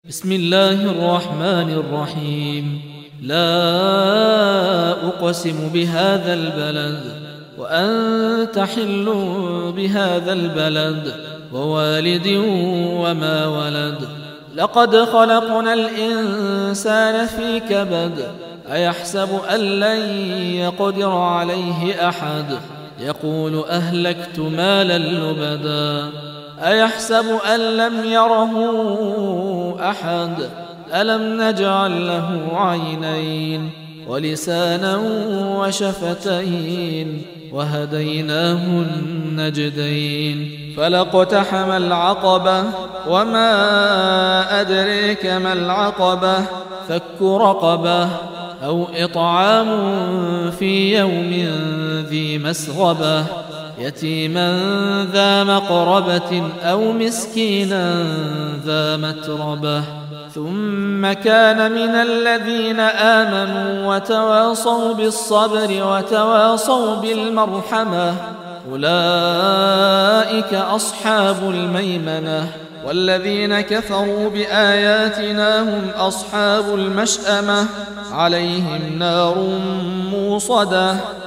بسم الله الرحمن الرحيم. لا أقسم بهذا البلد وأنت حل بهذا البلد ووالد وما ولد. لقد خلقنا الإنسان في كبد. أيحسب أن لن يقدر عليه أحد. يقول أهلكت مالا لبدا. أيحسب أن لم يره أحد. ألم نجعل له عينين ولسانا وشفتين وهديناه النجدين. فلاقتحم العقبة وما أدريك ما العقبة. فك رقبة أو إطعام في يوم ذي مسغبة يتيما ذا مقربة أو مسكينا ذا متربة. ثم كان من الذين آمنوا وتواصوا بالصبر وتواصوا بالمرحمة أولئك أصحاب الميمنة. والذين كفروا بآياتنا هم أصحاب المشأمة عليهم نار موصدة.